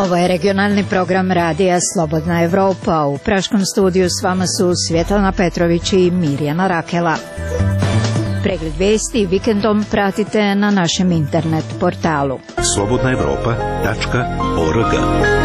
Ovo je regionalni program radija Slobodna Evropa. U praškom studiju s vama su Svjetlana Petrović i Mirjana Rakela. Pregled vijesti vikendom pratite na našem internet portalu slobodnaevropa.org.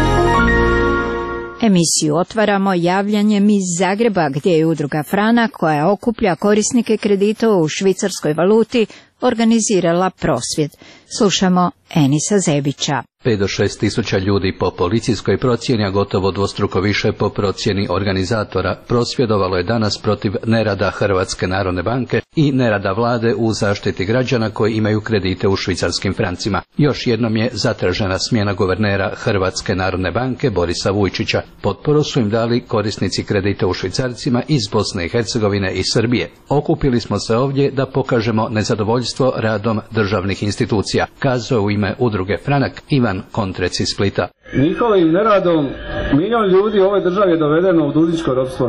Emisiju otvaramo javljanjem iz Zagreba, gdje je udruga Franak, koja okuplja korisnike kredita u švicarskoj valuti, organizirala prosvjed. Slušamo Enisa Zebića. 5 do 6 tisuća ljudi po policijskoj procjeni, a gotovo dvostruko više po procjeni organizatora, prosvjedovalo je danas protiv nerada Hrvatske narodne banke i nerada vlade u zaštiti građana koji imaju kredite u švicarskim francima. Još jednom je zatražena smjena guvernera Hrvatske narodne banke Borisa Vujčića. Potporu su im dali korisnici kredita u švicarcima iz Bosne i Hercegovine i Srbije. Okupili smo se ovdje da pokažemo nezadovoljstvo radom državnih institucija, kazao u ime udruge Franak Ivan Kontrec iz Splita. Njihovim neradom milion ljudi u ovoj državi je dovedeno u dužničko ropstvo.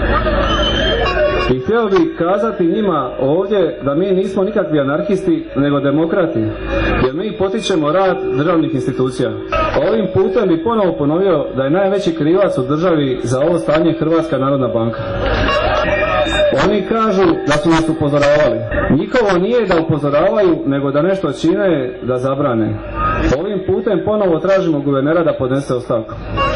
I htio bih kazati njima ovdje da mi nismo nikakvi anarhisti, nego demokrati, jer mi potičemo rad državnih institucija. Ovim putem bih ponovo ponovio da je najveći krivac u državi za ovo stanje Hrvatska narodna banka. Oni kažu da su nas upozoravali. Njihovo nije da upozoravaju, nego da nešto čine, da zabrane. Ovim putem ponovo tražimo guvernera da podnese ostavku.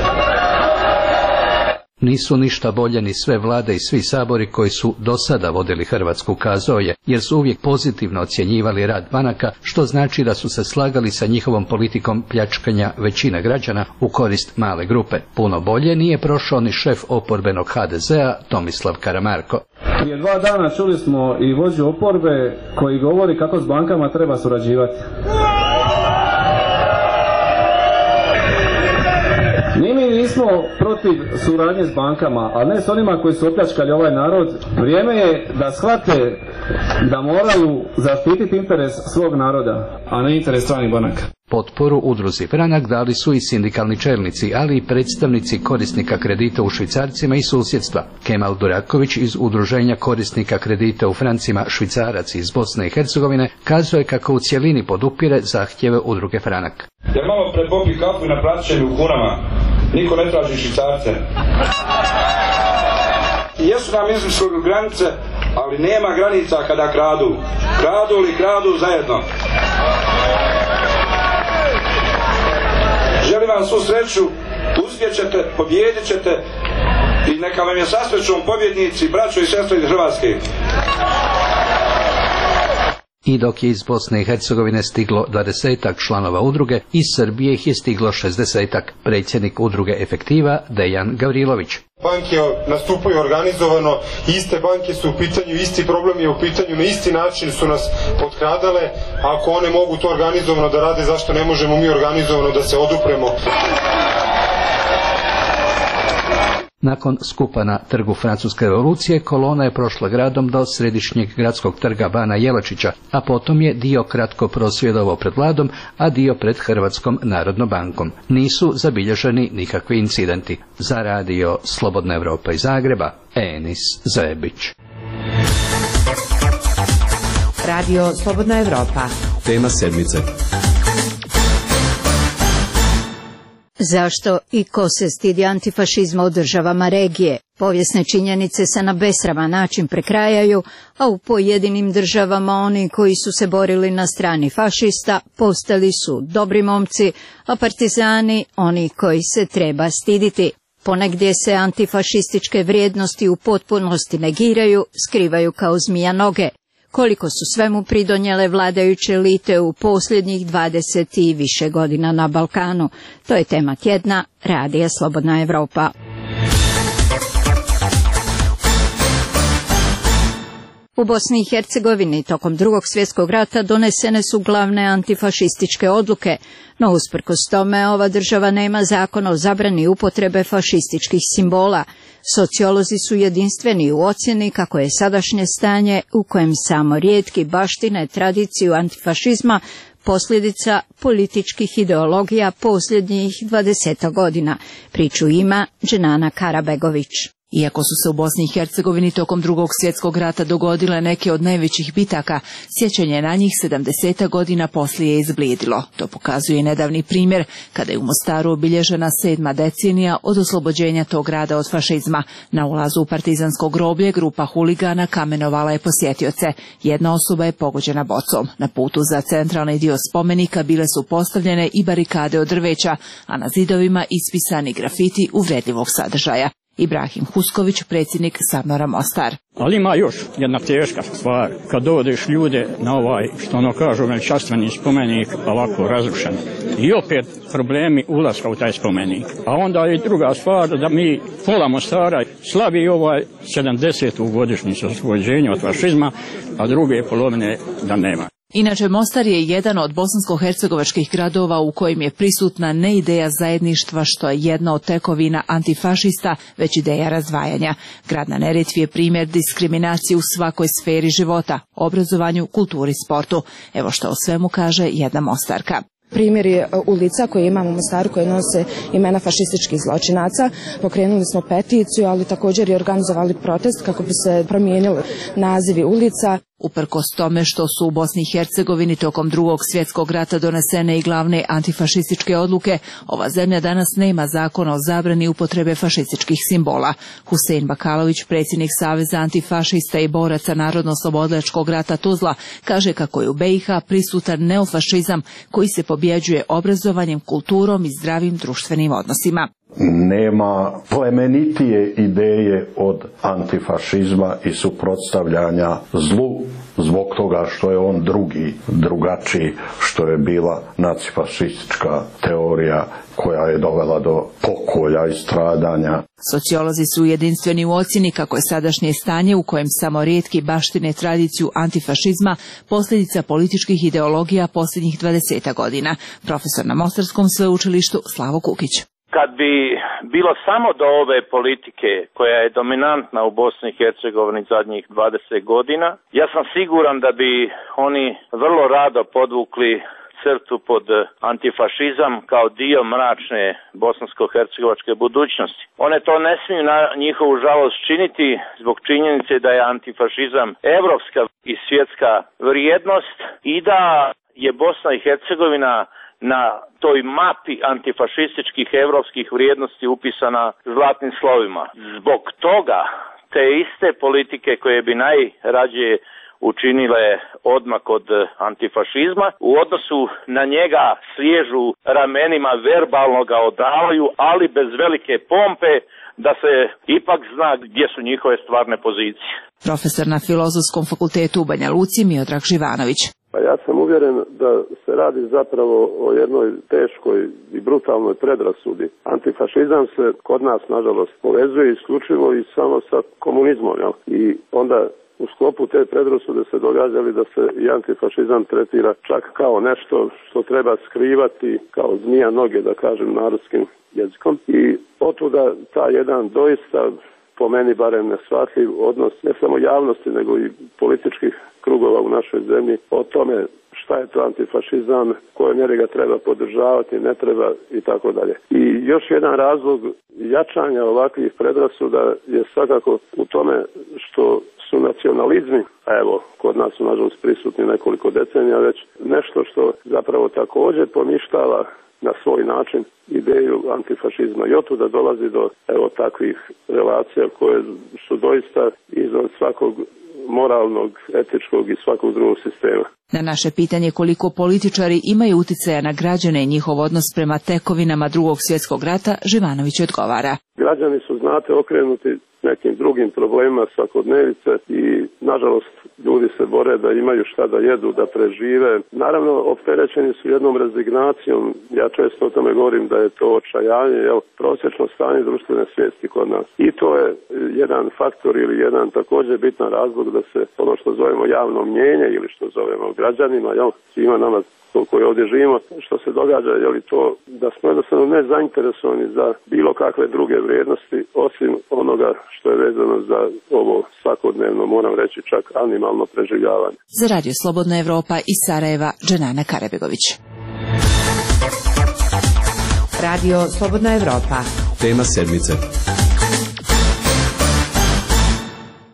Nisu ništa bolje ni sve vlade i svi sabori koji su do sada vodili Hrvatsku, kazao je, jer su uvijek pozitivno ocjenjivali rad banaka, što znači da su se slagali sa njihovom politikom pljačkanja većine građana u korist male grupe. Puno bolje nije prošao ni šef oporbenog HDZ-a Tomislav Karamarko. Prije 2 dana čuli smo i vođu oporbe koji govori kako s bankama treba surađivati. Mi nismo protiv suradnje s bankama, ali ne s onima koji su opljačkali ovaj narod. Vrijeme je da shvate da moraju zaštititi interes svog naroda, a ne interes stranih banaka. Potporu udruzi Franak dali su i sindikalni čelnici, ali i predstavnici korisnika kredita u švicarcima i susjedstva. Kemal Duraković iz udruženja korisnika kredita u francima Švicarac iz Bosne i Hercegovine kazao je kako u cjelini podupire zahtjeve udruge Franak. Jer malo pred popiju kafu i naplatit će mi u kunama, niko ne traži švicarce. Jesu nam izmislili granice, ali nema granica kada kradu. Kradu li kradu zajedno. Želim vam svu sreću, uspjećete, pobjedit ćete i neka vam je sa srećom pobjednici, braćo i sestre iz Hrvatske. I dok je iz Bosne i Hercegovine stiglo 20-ak članova udruge, iz Srbije ih je stiglo 60-ak. Predsjednik udruge Efektiva Dejan Gavrilović. Banke nastupaju organizovano, iste banke su u pitanju, isti problem je u pitanju, na isti način su nas potkradale. Ako one mogu to organizovano da rade, zašto ne možemo mi organizovano da se odupremo? Nakon skupa na trgu Francuske revolucije, kolona je prošla gradom do središnjeg gradskog trga Bana Jelačića, a potom je dio kratko prosvjedovao pred vladom, a dio pred Hrvatskom narodnom bankom. Nisu zabilježeni nikakvi incidenti. Za radio Slobodna Evropa iz Zagreba, Enis Zebić. Radio Slobodna Evropa. Tema sedmice. Zašto i ko se stidi antifašizma u državama regije? Povijesne činjenice se na besraman način prekrajaju, a u pojedinim državama oni koji su se borili na strani fašista postali su dobri momci, a partizani oni koji se treba stiditi. Ponegdje se antifašističke vrijednosti u potpunosti negiraju, skrivaju kao zmija noge. Koliko su svemu pridonijele vladajuće elite u posljednjih 20 i više godina na Balkanu. To je tema tjedna radija Slobodna Evropa. U Bosni i Hercegovini tokom Drugog svjetskog rata donesene su glavne antifašističke odluke, no usprkos tome ova država nema zakon o zabrani upotrebe fašističkih simbola. Sociolozi su jedinstveni u ocjeni kako je sadašnje stanje u kojem samo rijetki baštine tradiciju antifašizma posljedica političkih ideologija posljednjih 20 godina. Priču ima Dženana Karabegović. Iako su se u Bosni i Hercegovini tokom Drugog svjetskog rata dogodile neke od najvećih bitaka, sjećanje na njih 70 godina poslije je izblijedilo. To pokazuje nedavni primjer kada je u Mostaru obilježena 7. decenija od oslobođenja tog grada od fašizma. Na ulazu u partizansko groblje grupa huligana kamenovala je posjetioce. Jedna osoba je pogođena bocom. Na putu za centralni dio spomenika bile su postavljene i barikade od drveća, a na zidovima ispisani grafiti uvredljivog sadržaja. Ibrahim Husković, predsjednik Sabnora Mostar. Ali ima još jedna teška stvar. Kad dovedeš ljude na ovaj, što ono kažu, veličanstveni spomenik, ovako razrušen. I opet problemi ulaska u taj spomenik. A onda je druga stvar da mi pola Mostara slavi ovaj 70. godišnjicu oslobođenja od fašizma, a druge polovine da nema. Inače, Mostar je jedan od bosansko-hercegovačkih gradova u kojim je prisutna ne ideja zajedništva, što je jedna od tekovina antifašista, već ideja razdvajanja. Grad na Neretvi je primjer diskriminacije u svakoj sferi života, obrazovanju, kulturi, sportu. Evo što o svemu kaže jedna Mostarka. Primjer je ulica koje imamo u Mostaru koje nose imena fašističkih zločinaca. Pokrenuli smo peticiju, ali također i organizovali protest kako bi se promijenili nazivi ulica. Uprkos tome što su u Bosni i Hercegovini tokom Drugog svjetskog rata donesene i glavne antifašističke odluke, ova zemlja danas nema zakona o zabrani upotrebe fašističkih simbola. Husein Bakalović, predsjednik Saveza antifašista i boraca Narodno-oslobodilačkog rata Tuzla, kaže kako je u BiH prisutan neofašizam koji se pobjeđuje obrazovanjem, kulturom i zdravim društvenim odnosima. Nema plemenitije ideje od antifašizma i suprotstavljanja zlu zbog toga što je on drugačiji, što je bila nacifašistička teorija koja je dovela do pokolja i stradanja. Sociolozi su jedinstveni u ocjeni kako je sadašnje stanje u kojem samo rijetki baštine tradiciju antifašizma posljedica političkih ideologija posljednjih 20 godina. Profesor na Mostarskom sveučilištu Slavo Kukić. Kad bi bilo samo do ove politike koja je dominantna u Bosni i Hercegovini zadnjih 20 godina, ja sam siguran da bi oni vrlo rado podvukli crtu pod antifašizam kao dio mračne bosansko-hercegovačke budućnosti. One to ne smiju na njihovu žalost činiti zbog činjenice da je antifašizam evropska i svjetska vrijednost i da je Bosna i Hercegovina na toj mapi antifašističkih evropskih vrijednosti upisana zlatnim slovima. Zbog toga te iste politike koje bi najrađe učinile odmak od antifašizma, u odnosu na njega sliježu ramenima, verbalno ga odavaju, ali bez velike pompe, da se ipak zna gdje su njihove stvarne pozicije. Profesor na Filozofskom fakultetu u Banja Luci Miodrag Živanović. Pa ja sam uvjeren da se radi zapravo o jednoj teškoj i brutalnoj predrasudi. Antifašizam se kod nas, nažalost, povezuje isključivo i samo sa komunizmom. Jel? I onda u sklopu te predrasude se događali da se i antifašizam tretira čak kao nešto što treba skrivati, kao zmija noge, da kažem narodskim jezikom. I otuda taj jedan doista, po meni barem neshvatljiv odnos ne samo javnosti nego i političkih krugova u našoj zemlji o tome šta je to antifašizam, koje mjere ga treba podržavati, ne treba i tako dalje. I još jedan razlog jačanja ovakvih predrasuda je svakako u tome što su nacionalizmi, a evo kod nas su nažalost prisutni nekoliko decenija već, nešto što zapravo također poništava na svoj način ideju antifašizma. I otuda dolazi do evo takvih relacija koje su doista izvan svakog moralnog, etičkog i svakog drugog sistema. Na naše pitanje koliko političari imaju utjecaja na građane i njihov odnos prema tekovinama Drugog svjetskog rata, Živanović odgovara. Građani su, znate, okrenuti nekim drugim problemima svakodnevice i, nažalost, ljudi se bore da imaju šta da jedu, da prežive. Naravno, opterećeni su jednom rezignacijom. Ja često o tome govorim da je to očajanje, prosječno stanje društvene svijesti kod nas. I to je jedan faktor ili jedan također bitan razlog da se ono što zovemo javno mnjenje ili što zovemo građanima, svima nama koji ovdje živimo, što se događa, je li to da smo jednostavno ne zainteresovani za bilo kakve druge vrijednosti, osim onoga što je vezano za ovo svakodnevno, moram reći čak animalno preživljavanje. Za Radio Slobodna Evropa iz Sarajeva, Dženana Karebegović. Radio Slobodna Evropa. Tema sedmice.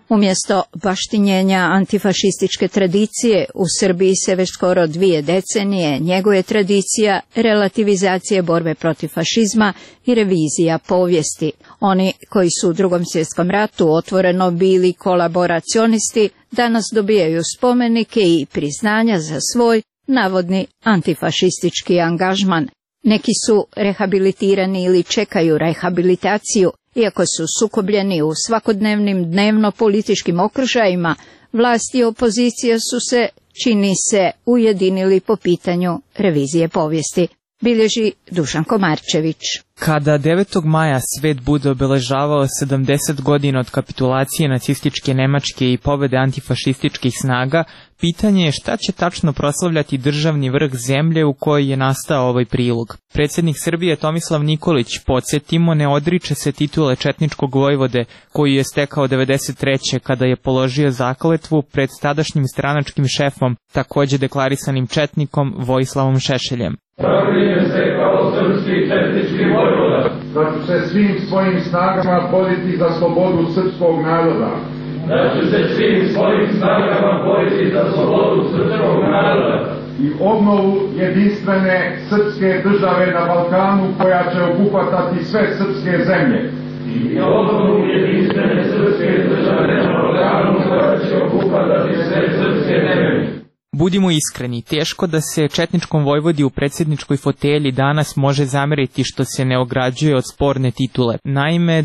Umjesto baštinjenja antifašističke tradicije, u Srbiji se već skoro 2 decenije njeguje tradicija relativizacije borbe protiv fašizma i revizija povijesti. Oni koji su u Drugom svjetskom ratu otvoreno bili kolaboracionisti, danas dobijaju spomenike i priznanja za svoj navodni antifašistički angažman. Neki su rehabilitirani ili čekaju rehabilitaciju, iako su sukobljeni u svakodnevnim dnevno-političkim okružajima. Vlast i opozicija su se, čini se, ujedinili po pitanju revizije povijesti, bilježi Dušan Komarčević. Kada 9. maja svet bude obeležavao 70 godina od kapitulacije nacističke Nemačke i pobede antifašističkih snaga, pitanje je šta će tačno proslavljati državni vrh zemlje u kojoj je nastao ovaj prilog. Predsjednik Srbije Tomislav Nikolić, podsjetimo, ne odriče se titule četničkog vojvode koju je stekao 93. kada je položio zakletvu pred tadašnjim stranačkim šefom, također deklarisanim četnikom Vojislavom Šešeljem. Pravljenje se kao srpski četnički vojvoda, da ću se svim svojim snagama boriti za slobodu srpskog naroda. Da ću se svim svojim snagama boriti za slobodu srpskog naroda. I obnovu jedinstvene srpske države na Balkanu koja će obuhvatati sve srpske zemlje. I obnovu jedinstvene srpske države na Balkanu koja će obuhvatati sve srpske zemlje. Budimo iskreni, teško da se četničkom vojvodi u predsjedničkoj fotelji danas može zameriti što se ne ograđuje od sporne titule. Naime,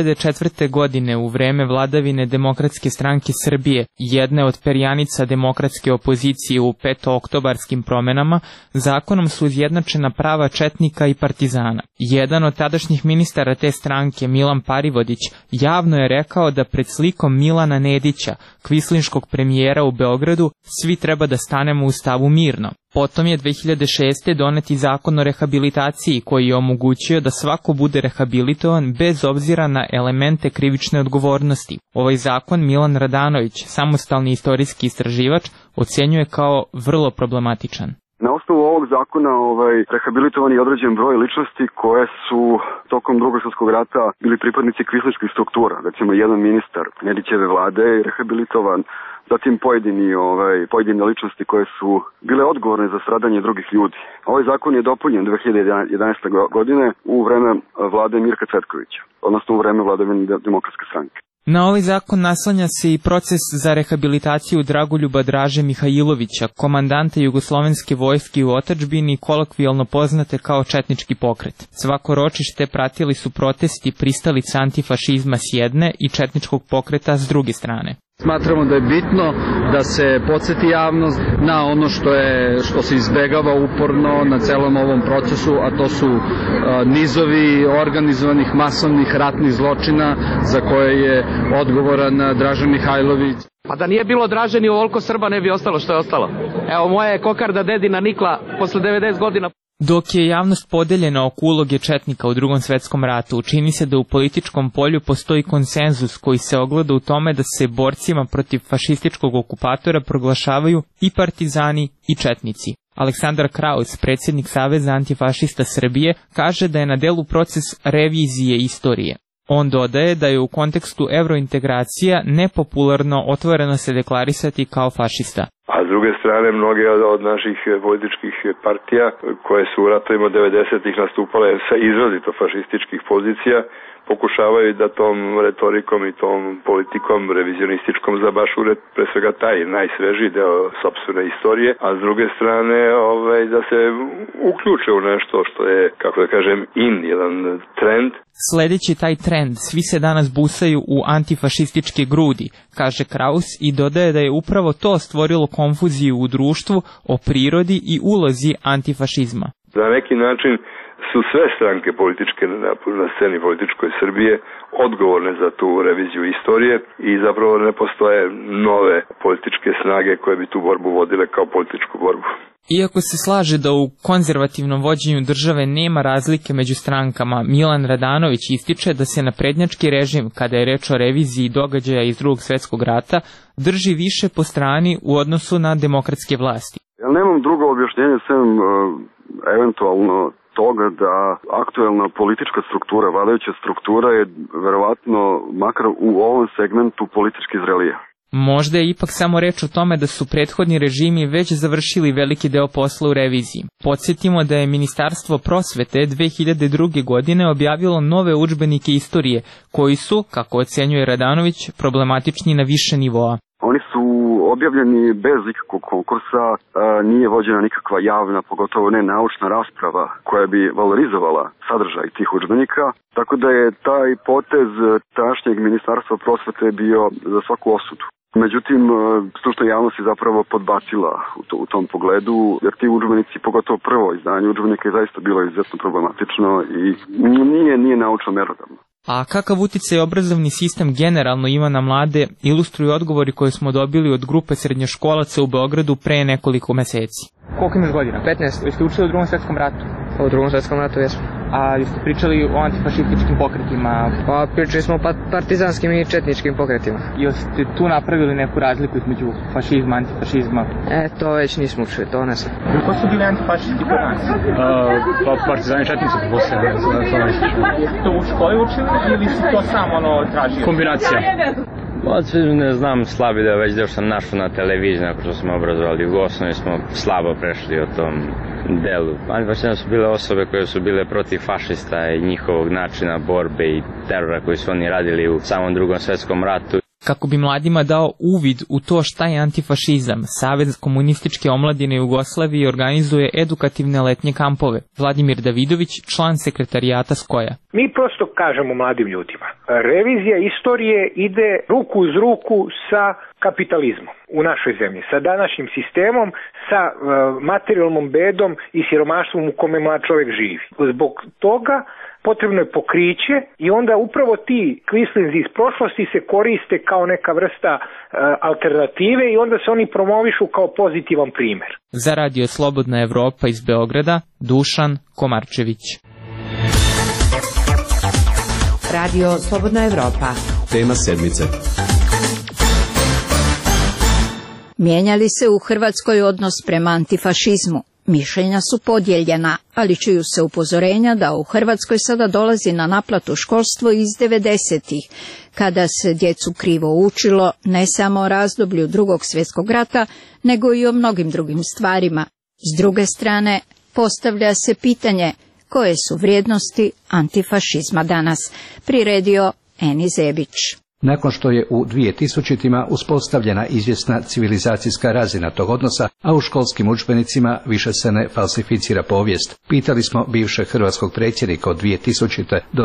2004. godine u vreme vladavine Demokratske stranke Srbije, jedne od perjanica demokratske opozicije u petooktobarskim promenama, zakonom su izjednačena prava četnika i partizana. Jedan od tadašnjih ministara te stranke, Milan Parivodić, javno je rekao da pred slikom Milana Nedića, kvislinškog premijera u Beogradu, svi treba da stanemo u stavu mirno. Potom je 2006. doneti zakon o rehabilitaciji koji je omogućio da svako bude rehabilitovan bez obzira na elemente krivične odgovornosti. Ovaj zakon Milan Radanović, samostalni istorijski istraživač, ocenjuje kao vrlo problematičan. Na osnovu ovog zakona rehabilitovan je određen broj ličnosti koje su tokom Drugog svjetskog rata bili pripadnici kvislinških struktura. Recimo, jedan ministar Nedićeve vlade je rehabilitovan, zatim pojedine ličnosti koje su bile odgovorne za stradanje drugih ljudi. Ovaj zakon je dopunjen 2011. godine u vreme vlade Mirka Cvetkovića, odnosno u vreme vladavine Demokratske stranke. Na ovaj zakon naslanja se i proces za rehabilitaciju Dragoljuba Draže Mihajlovića, komandanta Jugoslovenske vojske u otadžbini, kolokvijalno poznate kao četnički pokret. Svako ročište pratili su protesti pristalica antifašizma s jedne i četničkog pokreta s druge strane. Smatramo da je bitno da se podsjeti javnost na ono što se izbegava uporno na celom ovom procesu, a to su nizovi organizovanih masovnih ratnih zločina za koje je odgovoran Dražen Mihajlović. Pa da nije bilo Draže, ni ovoliko Srba ne bi ostalo što je ostalo. Evo, moja je kokarda dedina nikla posle 90 godina. Dok je javnost podeljena oko uloge četnika u Drugom svjetskom ratu, čini se da u političkom polju postoji konsenzus koji se ogleda u tome da se borcima protiv fašističkog okupatora proglašavaju i partizani i četnici. Aleksandar Kraus, predsjednik Saveza antifašista Srbije, kaže da je na delu proces revizije istorije. On dodaje da je u kontekstu evrointegracija nepopularno otvoreno se deklarisati kao fašista. A s druge strane, mnoge od naših političkih partija koje su u ratovima 90-ih nastupale sa izrazito fašističkih pozicija, pokušavaju da tom retorikom i tom politikom revizionističkom zabašure pre svega taj najsvežiji deo sopstvene istorije, a s druge strane da se uključe u nešto što je, kako da kažem, jedan trend. Sledeći taj trend, svi se danas busaju u antifašističke grudi, kaže Kraus i dodaje da je upravo to stvorilo konfuziju u društvu o prirodi i ulozi antifašizma. Na neki način su sve stranke političke na sceni političkoj Srbije odgovorne za tu reviziju istorije i zapravo ne postoje nove političke snage koje bi tu borbu vodile kao političku borbu. Iako se slaže da u konzervativnom vođenju države nema razlike među strankama, Milan Radanović ističe da se naprednjački režim, kada je reč o reviziji događaja iz Drugog svjetskog rata, drži više po strani u odnosu na demokratske vlasti. Ja nemam drugo objašnjenje sem eventualno toga da aktuelna politička struktura, vladajuća struktura je verovatno, makar u ovom segmentu, politički zrelija. Možda je ipak samo reč o tome da su prethodni režimi već završili veliki deo posla u reviziji. Podsjetimo da je Ministarstvo prosvete 2002. godine objavilo nove udžbenike istorije, koji su, kako ocenjuje Radanović, problematični na više nivoa. Oni su objavljeni bez ikakvog konkursa, nije vođena nikakva javna, pogotovo ne naučna rasprava koja bi valorizovala sadržaj tih udžbenika, tako da je taj potez tašnjeg Ministarstva prosvete bio za svaku osudu. Međutim, stručna javnost je zapravo podbacila u tom pogledu, jer ti udžbenici, pogotovo prvo izdanje udžbenika, je zaista bilo izuzetno problematično i nije naučno merodavno. A kakav uticaj obrazovni sistem generalno ima na mlade, ilustruju odgovori koje smo dobili od grupe srednjoškolaca u Beogradu pre nekoliko meseci. Koliko imaš godina? 15. Jeste učili u Drugom svetskom ratu? U Drugom svetskom ratu, jesmo. A jeste pričali o antifašističkim pokretima? Pa pričali smo o partizanskim i četničkim pokretima. Jeste tu napravili neku razliku između fašizma, antifašizma? To već nismo učili, to ne sam. Ko su bili antifašisti kod nas? Partizani četnici, To u školi učili ili su to samo tražili? Kombinacija. Ne znam, slabi da već sam našao na televiziji, nakon što smo obrazovali u osnovi, smo slabo prešli o tom delu. Antifašizam su bile osobe koje su bile protiv fašista i njihovog načina borbe i terora koji su oni radili u samom Drugom svetskom ratu. Kako bi mladima dao uvid u to šta je antifašizam, Savez komunističke omladine Jugoslavije organizuje edukativne letnje kampove. Vladimir Davidović, član sekretarijata Skoja. Mi prosto kažemo mladim ljudima, revizija istorije ide ruku uz ruku sa kapitalizmom u našoj zemlji, sa današnjim sistemom, sa materijalnom bedom i siromaštvom u kome mlad čovjek živi. Zbog toga potrebno je pokriće i onda upravo ti kvislinzi iz prošlosti se koriste kao neka vrsta alternative i onda se oni promovišu kao pozitivan primjer. Za Radio Slobodna Evropa iz Beograda, Dušan Komarčević. Radio Slobodna Evropa. Tema sedmice. Mijenjali se u Hrvatskoj odnos prema antifašizmu. Mišljenja su podijeljena, ali čuju se upozorenja da u Hrvatskoj sada dolazi na naplatu školstvo iz 90-ih, kada se djecu krivo učilo ne samo o razdoblju Drugog svjetskog rata, nego i o mnogim drugim stvarima. S druge strane, postavlja se pitanje koje su vrijednosti antifašizma danas, priredio Eni Zebić. Nakon što je u 2000-tima uspostavljena izvjesna civilizacijska razina tog odnosa, a u školskim udžbenicima više se ne falsificira povijest, pitali smo bivšeg hrvatskog predsjednika od 2000. do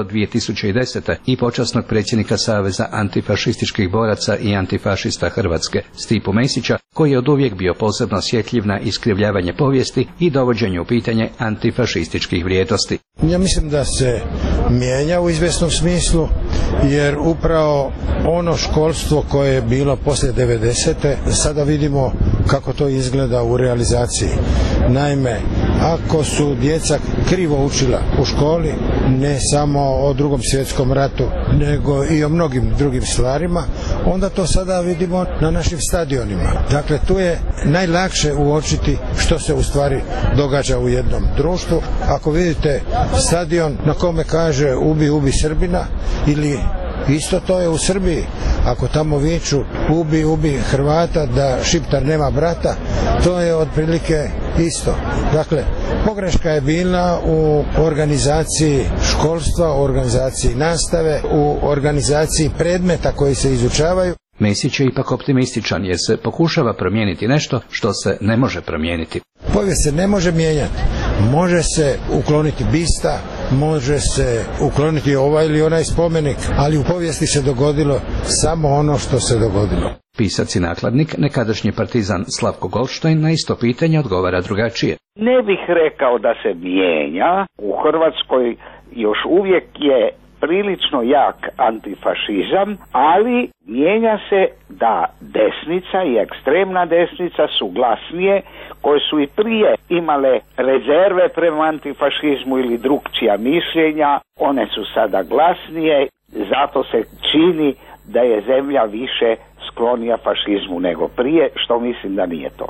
2010. i počasnog predsjednika Saveza antifašističkih boraca i antifašista Hrvatske, Stipu Mesića, koji je oduvijek bio posebno osjetljiv na iskrivljavanje povijesti i dovođenje u pitanje antifašističkih vrijednosti. Ja mislim da se mijenja u izvjesnom smislu, jer upravo ono školstvo koje je bilo poslije 90. sada vidimo kako to izgleda u realizaciji. Naime, ako su djeca krivo učila u školi, ne samo o Drugom svjetskom ratu, nego i o mnogim drugim stvarima, onda to sada vidimo na našim stadionima. Dakle, tu je najlakše uočiti što se u stvari događa u jednom društvu. Ako vidite stadion na kome kaže ubi, ubi Srbina, ili isto to je u Srbiji, ako tamo viču ubi, ubi Hrvata, da Šiptar nema brata, to je otprilike isto. Dakle, pogreška je bila u organizaciji školstva, u organizaciji nastave, u organizaciji predmeta koji se izučavaju. Mesić je ipak optimističan jer se pokušava promijeniti nešto što se ne može promijeniti. Povijest se ne može mijenjati. Može se ukloniti bista, može se ukloniti ovaj ili onaj spomenik, ali u povijesti se dogodilo samo ono što se dogodilo. Pisac i nakladnik, nekadašnji partizan Slavko Goldštajn, na isto pitanje odgovara drugačije. Ne bih rekao da se mijenja. U Hrvatskoj još uvijek je prilično jak antifašizam, ali mijenja se da desnica i ekstremna desnica su glasnije, koje su i prije imale rezerve prema antifašizmu ili drukčija mišljenja, one su sada glasnije, zato se čini da je zemlja više sklonija fašizmu nego prije, što mislim da nije točno.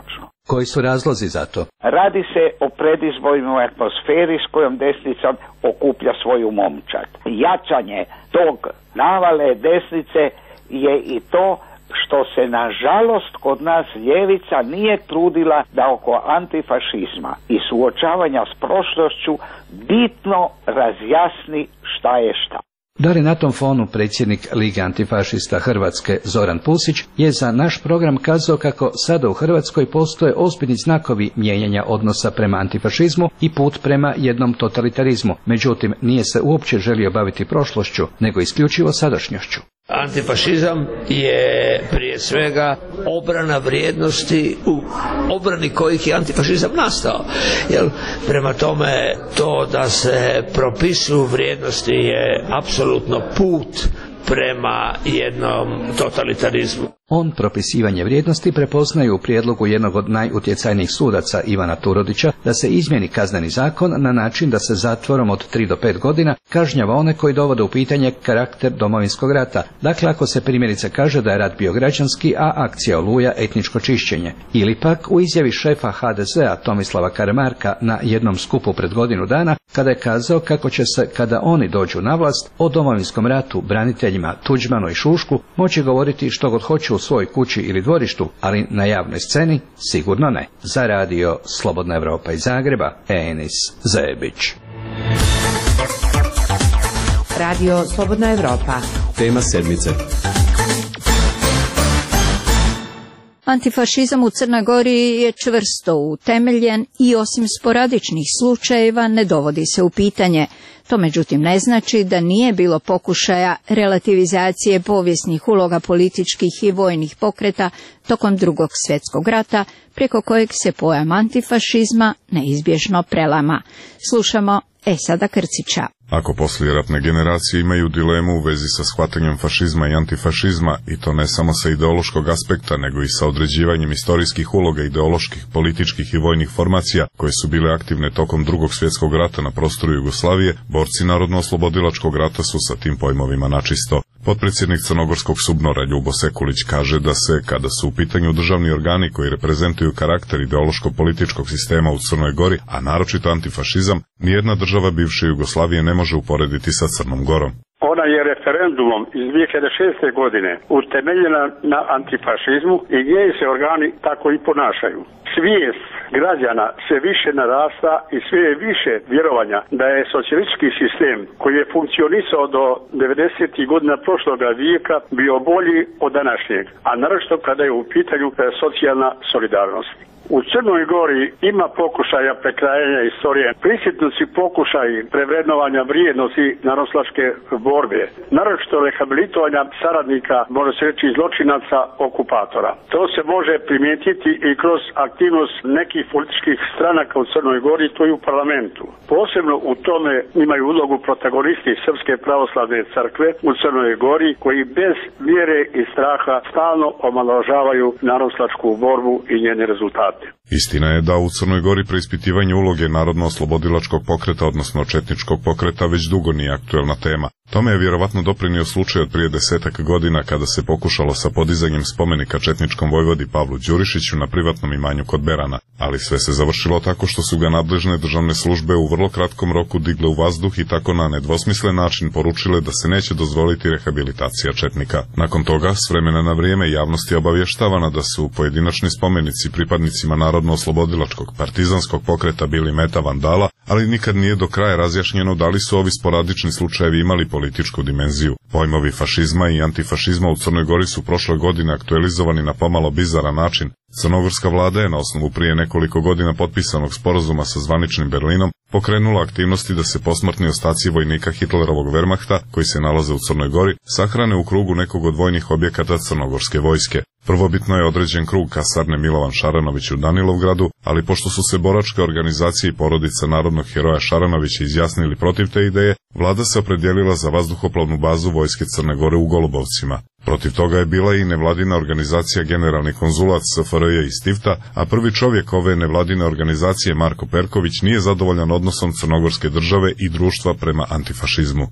Koji su razlozi za to? Radi se o predizbornoj atmosferi s kojom desnica okuplja svoju momčad. Jačanje tog navale desnice je i to što se nažalost kod nas ljevica nije trudila da oko antifašizma i suočavanja s prošlošću bitno razjasni šta je šta. Da li na tom fonu predsjednik Lige antifašista Hrvatske Zoran Pusić je za naš program kazao kako sada u Hrvatskoj postoje ozbiljni znakovi mijenjanja odnosa prema antifašizmu i put prema jednom totalitarizmu. Međutim, nije se uopće želio baviti prošlošću, nego isključivo sadašnjošću. Antifašizam je prije svega obrana vrijednosti u obrani kojih je antifašizam nastao. Jel, prema tome to da se propisuju vrijednosti je apsolutno put prema jednom totalitarizmu. On propisivanje vrijednosti prepoznaje u prijedlogu jednog od najutjecajnijih sudaca Ivana Turodića da se izmijeni kazneni zakon na način da se zatvorom od 3 do 5 godina kažnjava one koji dovode u pitanje karakter Domovinskog rata. Dakle, ako se primjerice kaže da je rat bio građanski, a akcija Oluja etničko čišćenje. Ili pak u izjavi šefa HDZ-a Tomislava Karamarka na jednom skupu pred godinu dana, kada je kazao kako će se, kada oni dođu na vlast, o Domovinskom ratu, braniteljima Tuđmanu i Šušku moći govoriti što god hoće u svojoj kući ili dvorištu, ali na javnoj sceni sigurno ne. Za radio Slobodna Evropa iz Zagreba, Enis Zebić. Radio Slobodna Evropa. Tema sedmice. Antifašizam u Crnoj Gori je čvrsto utemeljen i osim sporadičnih slučajeva ne dovodi se u pitanje. To međutim ne znači da nije bilo pokušaja relativizacije povijesnih uloga političkih i vojnih pokreta tokom Drugog svjetskog rata, preko kojeg se pojam antifašizma neizbježno prelama. Slušamo Esada Krcića. Ako poslijeratne generacije imaju dilemu u vezi sa shvatanjem fašizma i antifašizma, i to ne samo sa ideološkog aspekta, nego i sa određivanjem istorijskih uloga ideoloških, političkih i vojnih formacija koje su bile aktivne tokom Drugog svjetskog rata na prostoru Jugoslavije, borci Narodno-oslobodilačkog rata su sa tim pojmovima načisto. Potpredsjednik Crnogorskog SUBNOR-a Ljubo Sekulić kaže da se, kada su u pitanju državni organi koji reprezentuju karakter ideološko-političkog sistema u Crnoj Gori, a naročito antifašizam, nijedna država bivše Jugoslavije ne može uporediti sa Crnom Gorom. Ona je referendumom iz 2006. godine utemeljena na antifašizmu i njeni se organi tako i ponašaju. Svijest građana sve više narasta i sve je više vjerovanja da je socijalistički sistem koji je funkcionisao do 90. godina prošloga vijeka bio bolji od današnjeg, a naročito kada je u pitanju socijalna solidarnost. U Crnoj Gori ima pokušaja prekrajanja istorije, prisjetni su pokušaji prevrednovanja vrijednosti narodnooslobodilačke borbe, naročito rehabilitovanja saradnika, može se reći zločinaca okupatora. To se može primijetiti i kroz aktivnost nekih političkih stranaka u Crnoj Gori, to i u parlamentu. Posebno u tome imaju ulogu protagonisti Srpske pravoslavne crkve u Crnoj Gori, koji bez vjere i straha stalno omalovažavaju narodnooslobodilačku borbu i njene rezultate. Istina je da u Crnoj Gori preispitivanje uloge Narodno-oslobodilačkog pokreta, odnosno četničkog pokreta, već dugo nije aktuelna tema. Tome je vjerovatno doprinio slučaj od prije 10 godina kada se pokušalo sa podizanjem spomenika četničkom vojvodi Pavlu Đurišiću na privatnom imanju kod Berana, ali sve se završilo tako što su ga nadležne državne službe u vrlo kratkom roku digle u vazduh i tako na nedvosmislen način poručile da se neće dozvoliti rehabilitacija četnika. Nakon toga, s vremena na vrijeme, javnost je obavještavana da su pojedinačni spomenici pripadnicima Narodno-oslobodilačkog partizanskog pokreta bili meta vandala, ali nikad nije do kraja razjašnjeno da li su ovi sporadični slučajevi imali političku dimenziju. Pojmovi fašizma i antifašizma u Crnoj Gori su prošle godine aktualizovani na pomalo bizaran način. Crnogorska vlada je na osnovu prije nekoliko godina potpisanog sporazuma sa zvaničnim Berlinom pokrenula aktivnosti da se posmrtni ostaci vojnika Hitlerovog Wehrmachta, koji se nalaze u Crnoj Gori, sahrane u krugu nekog od vojnih objekata crnogorske vojske. Prvobitno je određen krug kasarne Milovan Šaranović u Danilovgradu, ali pošto su se boračke organizacije i porodica narodnog heroja Šaranovića izjasnili protiv te ideje, vlada se opredijelila za vazduhoplovnu bazu vojske Crne Gore u Golubovcima. Protiv toga je bila i nevladina organizacija Generalni konzulat SFRJ iz Tivta, a prvi čovjek ove nevladine organizacije Marko Perković nije zadovoljan odnosom crnogorske države i društva prema antifašizmu. Odmah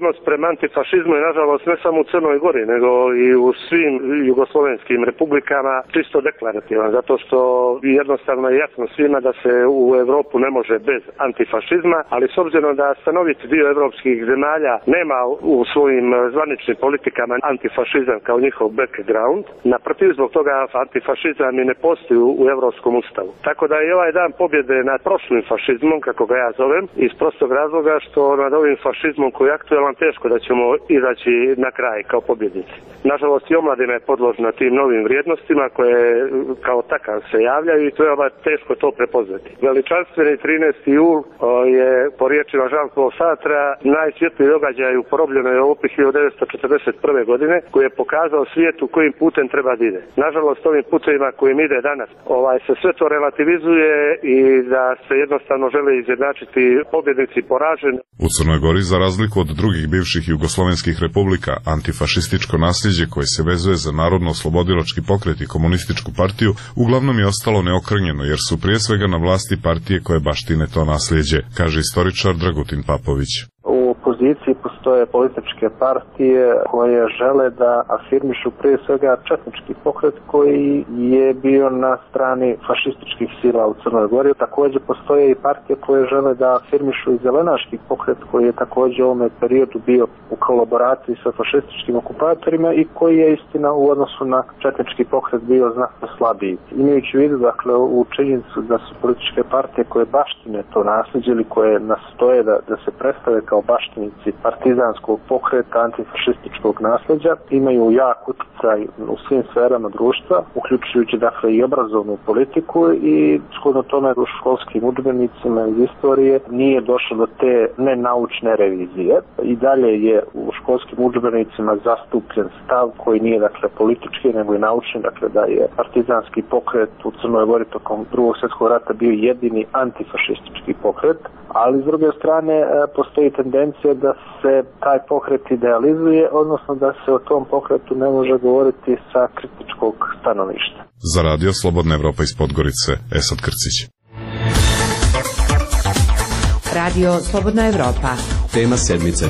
odnos prema antifašizmu je nažalost ne samo u Crnoj Gori, nego i u svim jugoslovenskim republikama čisto deklarativan, zato što jednostavno je jasno svima da se u Evropu ne može bez antifašizma, ali s obzirom da stanovit dio evropskih zemalja nema u svojim zvaničnim politikama antifašizam kao njihov background, naprotiv zbog toga antifašizam i ne postoji u Evropskom ustavu. Tako da je ovaj dan pobjede nad prošlim fašizmom, kako ga ja zovem, iz prostog razloga što nad ovim fašizmom koji je aktualan teško da ćemo izaći na kraj kao pobjednici. Nažalost i omladina je podložna tim novim vrijednostima koje kao takav se javljaju i to je teško to prepoznati. Veličanstveni 13. jul je po riječima Jean-Paul Sartra najsvjetliji događaj u porobljenoj Europi 1941. godine koji je pokazao svijetu kojim putem treba da ide. Nažalost ovim putevima kojim ide danas se sve to relativizuje i da se jednostavno žele izjednačiti pobjednici i poraženi. U Crnoj Gori, za razliku od drugih bivših jugoslovenskih republika, antifašističko nasljeđe koje se vezuje za Narodno-oslobodilački pokret i komunističku partiju uglavnom je ostalo neokrnjeno jer su prije svega na vlasti partije koje baštine to nasljeđe, kaže istoričar Dragutin Papović. U opoziciji postoje političke partije koje žele da afirmišu prije svega četnički pokret koji je bio na strani fašističkih sila u Crnoj Gori. Također postoje i partije koje žele da afirmišu i zelenaški pokret koji je također u ovome periodu bio u kolaboraciji sa fašističkim okupatorima i koji je istina u odnosu na četnički pokret bio znatno slabiji. Imajući u vidu dakle u činjenicu da su političke partije koje baštine to nasljeđe ili koje nastoje da se predstave kao baštinici partizanskog pokreta, antifašističkog nasljeđa, imaju jak utjecaj u svim sferama društva, uključujući dakle i obrazovnu politiku i shodno tome u školskim udžbenicima iz istorije nije došlo do te nenaučne revizije. I dalje je u školskim udžbenicima zastupljen stav koji nije dakle politički nego i naučni, dakle da je partizanski pokret u Crnoj Gori tokom Drugog svjetskog rata bio jedini antifašistički pokret, ali s druge strane postoji tendencija da se taj pokret idealizuje, odnosno da se o tom pokretu ne može govoriti sa kritičkog stanovišta. Za radio Slobodna Evropa iz Podgorice, Esad Krcić. Radio Slobodna Evropa. Tema sedmice.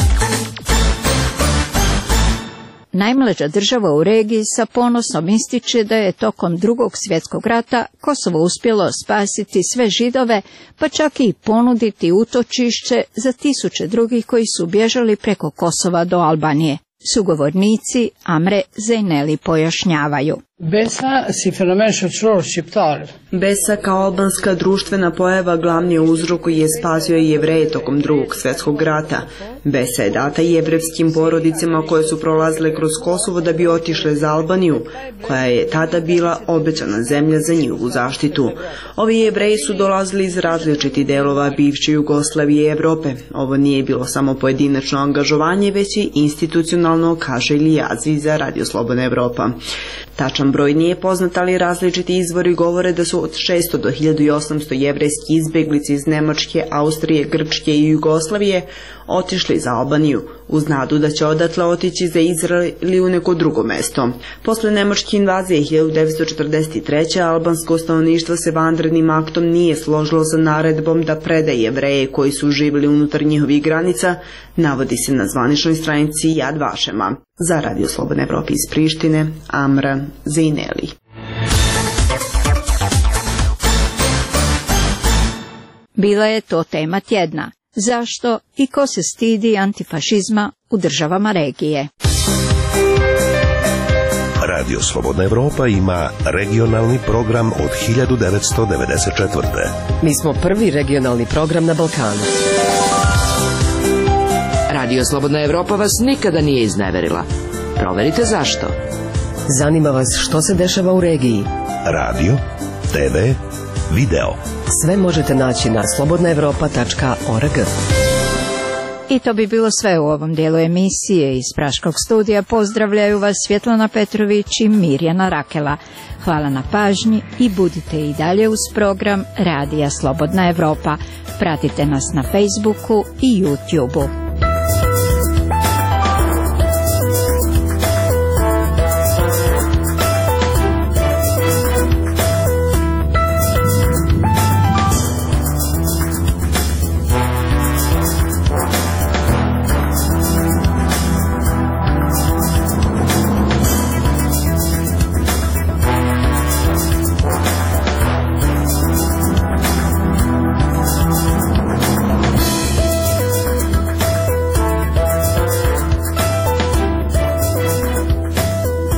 Najmlađa država u regiji sa ponosom ističe da je tokom Drugog svjetskog rata Kosovo uspjelo spasiti sve Židove, pa čak i ponuditi utočišće za tisuće drugih koji su bježali preko Kosova do Albanije. Sugovornici Amre Zejneli pojašnjavaju. Besa kao albanska društvena pojava glavni uzrok koji je spasio Jevreje tokom Drugog svjetskog rata. Besa je data jevrejskim porodicama koje su prolazile kroz Kosovo da bi otišle za Albaniju, koja je tada bila obećana zemlja za njihovu zaštitu. Ovi Jevreji su dolazili iz različitih delova bivše Jugoslavije i Evrope. Ovo nije bilo samo pojedinačno angažovanje, već i institucionalno, kaže Ilija Azvi za Radio Slobodna Evropa. Tačan broj nije poznat, ali različiti izvori govore da su od 600 do 1800 jevrejski izbjeglici iz Nemačke, Austrije, Grčke i Jugoslavije otišli za Albaniju, uz nadu da će odatle otići za Izrael ili u neko drugo mesto. Posle nemačke invazije 1943. albansko stanovništvo se vanrednim aktom nije složilo sa naredbom da preda Jevreje koji su živjeli unutar njihovih granica, navodi se na zvaničnoj stranici Yad Vašema. Za Radio Slobodna Evropa iz Prištine, Amra Zejneli. Bila je to tema tjedna. Zašto i ko se stidi antifašizma u državama regije? Radio Slobodna Evropa ima regionalni program od 1994. Mi smo prvi regionalni program na Balkanu. Radio Slobodna Evropa vas nikada nije izneverila. Proverite zašto. Zanima vas što se dešava u regiji. Radio, TV, video. Sve možete naći na slobodnaevropa.org. I to bi bilo sve u ovom dijelu emisije. Iz Praškog studija pozdravljaju vas Svjetlana Petrović i Mirjana Rakela. Hvala na pažnji i budite i dalje uz program Radija Slobodna Evropa. Pratite nas na Facebooku i YouTubeu.